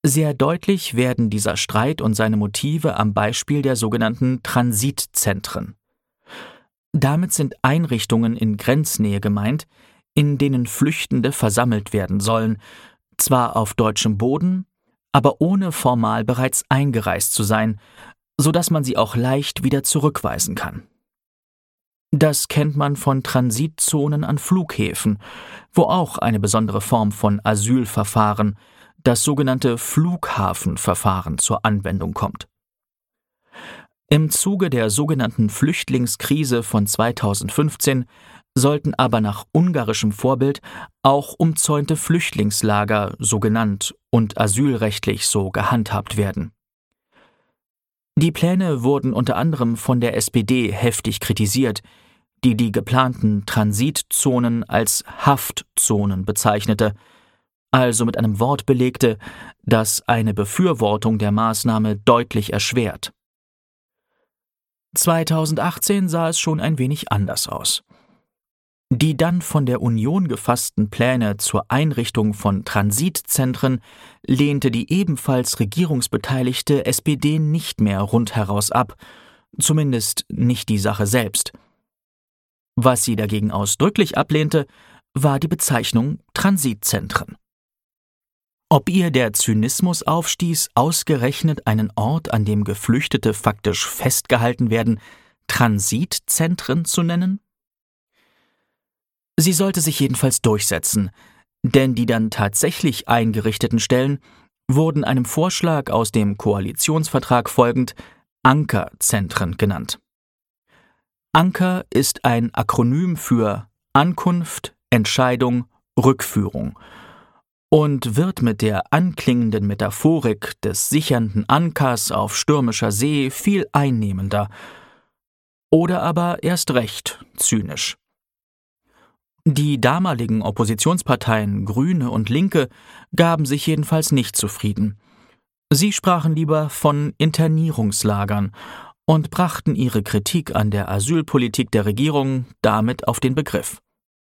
Sehr deutlich werden dieser Streit und seine Motive am Beispiel der sogenannten Transitzentren. Damit sind Einrichtungen in Grenznähe gemeint, in denen Flüchtende versammelt werden sollen, zwar auf deutschem Boden, aber ohne formal bereits eingereist zu sein, so dass man sie auch leicht wieder zurückweisen kann. Das kennt man von Transitzonen an Flughäfen, wo auch eine besondere Form von Asylverfahren, das sogenannte Flughafenverfahren, zur Anwendung kommt. Im Zuge der sogenannten Flüchtlingskrise von 2015 sollten aber nach ungarischem Vorbild auch umzäunte Flüchtlingslager so genannt und asylrechtlich so gehandhabt werden. Die Pläne wurden unter anderem von der SPD heftig kritisiert, die die geplanten Transitzonen als Haftzonen bezeichnete, also mit einem Wort belegte, das eine Befürwortung der Maßnahme deutlich erschwert. 2018 sah es schon ein wenig anders aus. Die dann von der Union gefassten Pläne zur Einrichtung von Transitzentren lehnte die ebenfalls regierungsbeteiligte SPD nicht mehr rundheraus ab, zumindest nicht die Sache selbst. Was sie dagegen ausdrücklich ablehnte, war die Bezeichnung Transitzentren. Ob ihr der Zynismus aufstieß, ausgerechnet einen Ort, an dem Geflüchtete faktisch festgehalten werden, Transitzentren zu nennen? Sie sollte sich jedenfalls durchsetzen, denn die dann tatsächlich eingerichteten Stellen wurden einem Vorschlag aus dem Koalitionsvertrag folgend Ankerzentren genannt. Anker ist ein Akronym für Ankunft, Entscheidung, Rückführung und wird mit der anklingenden Metaphorik des sichernden Ankers auf stürmischer See viel einnehmender oder aber erst recht zynisch. Die damaligen Oppositionsparteien Grüne und Linke gaben sich jedenfalls nicht zufrieden. Sie sprachen lieber von Internierungslagern und brachten ihre Kritik an der Asylpolitik der Regierung damit auf den Begriff.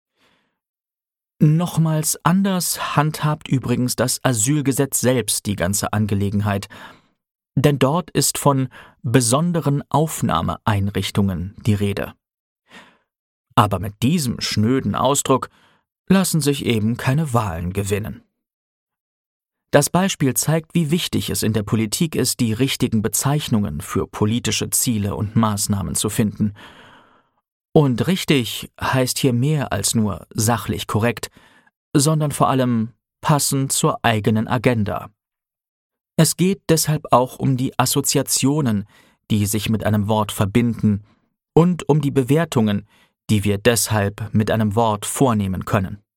Nochmals anders handhabt übrigens das Asylgesetz selbst die ganze Angelegenheit, denn dort ist von besonderen Aufnahmeeinrichtungen die Rede. Aber mit diesem schnöden Ausdruck lassen sich eben keine Wahlen gewinnen. Das Beispiel zeigt, wie wichtig es in der Politik ist, die richtigen Bezeichnungen für politische Ziele und Maßnahmen zu finden. Und richtig heißt hier mehr als nur sachlich korrekt, sondern vor allem passend zur eigenen Agenda. Es geht deshalb auch um die Assoziationen, die sich mit einem Wort verbinden, und um die Bewertungen, die wir deshalb mit einem Wort vornehmen können.